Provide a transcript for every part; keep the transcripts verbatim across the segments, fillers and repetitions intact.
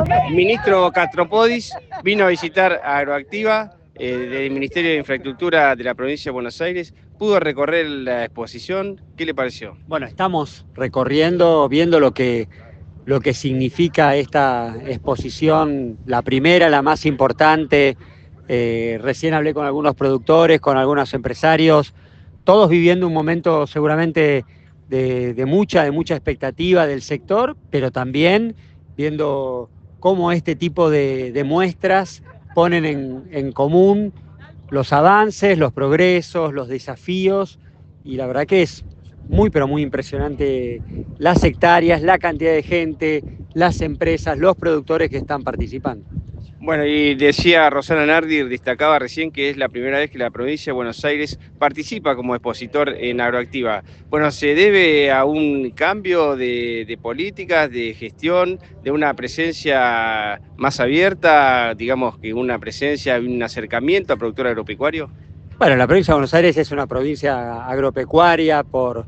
Ministro Castropodis vino a visitar Agroactiva eh, del Ministerio de Infraestructura de la provincia de Buenos Aires. Pudo recorrer la exposición. ¿Qué le pareció? Bueno, estamos recorriendo, viendo lo que, lo que significa esta exposición, la primera, la más importante. Eh, recién hablé con algunos productores, con algunos empresarios, todos viviendo un momento seguramente de, de mucha, de mucha expectativa del sector, pero también viendo cómo este tipo de, de muestras ponen en, en común los avances, los progresos, los desafíos, y la verdad que es muy, pero muy impresionante las hectáreas, la cantidad de gente, las empresas, los productores que están participando. Bueno, y decía Rosana Nardi, destacaba recién que es la primera vez que la provincia de Buenos Aires participa como expositor en Agroactiva. Bueno, ¿se debe a un cambio de, de políticas, de gestión, de una presencia más abierta, digamos que una presencia, un acercamiento al productor agropecuario? Bueno, la provincia de Buenos Aires es una provincia agropecuaria por,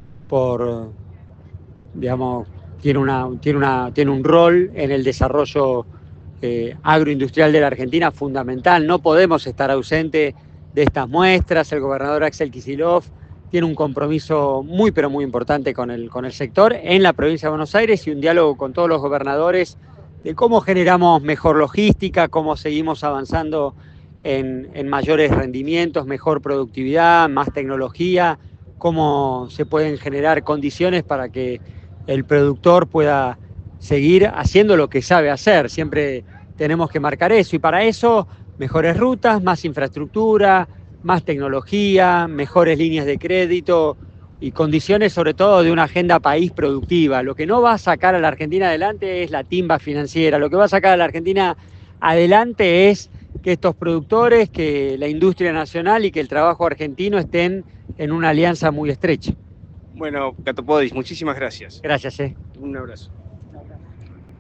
por digamos, tiene, una, tiene, una, tiene un rol en el desarrollo eh, agroindustrial de la Argentina fundamental. No podemos estar ausentes de estas muestras. El gobernador Axel Kicillof tiene un compromiso muy, pero muy importante con el, con el sector en la provincia de Buenos Aires y un diálogo con todos los gobernadores de cómo generamos mejor logística, cómo seguimos avanzando en, en mayores rendimientos, mejor productividad, más tecnología, cómo se pueden generar condiciones para que el productor pueda seguir haciendo lo que sabe hacer. Siempre tenemos que marcar eso, y para eso mejores rutas, más infraestructura, más tecnología, mejores líneas de crédito y condiciones sobre todo de una agenda país productiva. Lo que no va a sacar a la Argentina adelante es la timba financiera, lo que va a sacar a la Argentina adelante es que estos productores, que la industria nacional y que el trabajo argentino estén en una alianza muy estrecha. Bueno, Catopodis, muchísimas gracias. Gracias, eh. Un abrazo.